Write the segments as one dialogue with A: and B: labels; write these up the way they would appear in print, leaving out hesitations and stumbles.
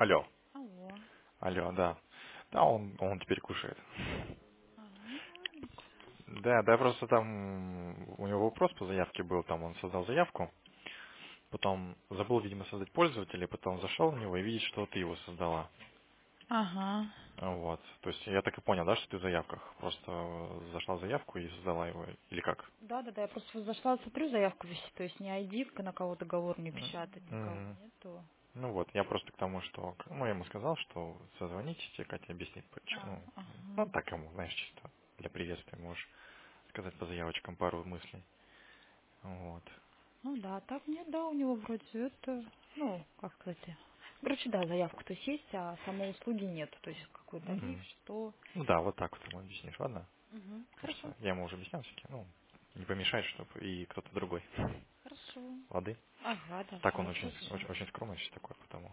A: Алло.
B: Алло.
A: Алло, да. Да, он теперь кушает.
B: Ну ладненько.
A: Да, просто там у него вопрос по заявке был, там он создал заявку, потом забыл, видимо, создать пользователя, потом зашел в него и видит, что ты его создала.
B: Ага.
A: Вот. То есть я так и понял, да, что ты в заявках. Просто зашла в заявку и создала его. Или как?
B: Да, я просто вот зашла, смотрю, заявку висит, то есть не ID, на кого договор не печатать, никого
A: Мгм.
B: нету.
A: Ну вот, я просто к тому, что... Ну, я ему сказал, что созвонитесь, тебе Катя объяснит, почему. Ну,
B: Ага.
A: так ему, знаешь, чисто для приветствия можешь сказать по заявочкам пару мыслей. Вот.
B: Ну да, так нет, да, у него вроде это, ну, как сказать, короче, да, заявка то есть, а самой услуги нет, то есть какой тариф,
A: Мгм.
B: что.
A: Ну да, вот так вот ему объяснишь, ладно?
B: Угу. Хорошо,
A: Просто я ему уже объяснял всякие, ну, не помешает, чтобы и кто-то другой.
B: хорошо.
A: Лады?
B: Ага,
A: Так он
B: давай,
A: очень,
B: хорошо.
A: очень, очень скромный сейчас такой, потому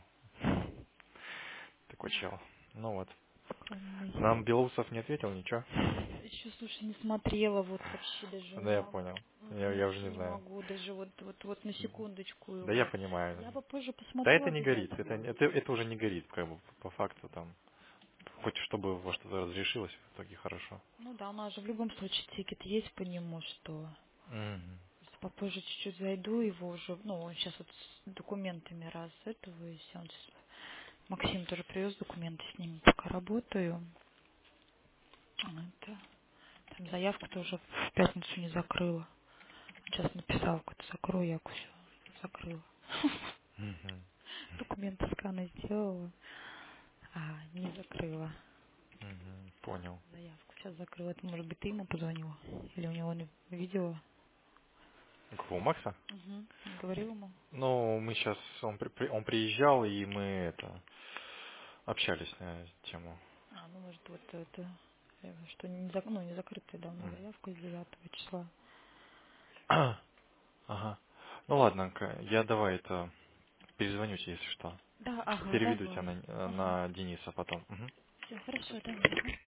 A: такой чел. Ну вот.
B: Скромный.
A: Нам Белоусов не ответил, ничего.
B: Еще, слушай, не смотрела, вот вообще даже не
A: Да, я
B: могу.
A: понял. Я уже
B: Вообще
A: не
B: не
A: знаю.
B: могу, даже вот на секундочку
A: Да я
B: его.
A: понимаю.
B: Я попозже
A: Да
B: посмотрю
A: это не горит.
B: обязательно.
A: Это уже не горит, как бы, по факту там. Хоть чтобы во что-то разрешилось, в итоге хорошо.
B: Ну да, у нас же в любом случае тикет есть по нему, что
A: Мгм.
B: просто попозже чуть-чуть зайду, его уже, ну, он сейчас вот с документами раз этого, и всё, он Максим тоже привез документы, с ними пока работаю. Это, там заявку тоже в пятницу не закрыла. Сейчас написал, какую-то закрою, я все закрыла.
A: Мгм.
B: Документы сканы сделала, а не закрыла
A: Мгм. Понял.
B: заявку. Сейчас закрыла. Это, может быть, ты ему позвонила? Или у него не видела?
A: Кого, у Макса?
B: Угу. Не говорила ему?
A: Ну, мы сейчас, он приезжал, и мы это общались на эту тему.
B: Ну, может, вот это, что не, ну, не закрытая давно
A: Мгм.
B: заявка с 9 числа.
A: Ага. Ну ладно, я давай это перезвоню тебе, если что.
B: Да, ага,
A: Переведу тебя
B: давай.
A: на,
B: Ага.
A: на Дениса потом. Мгм.
B: Все, хорошо, давай. Ага.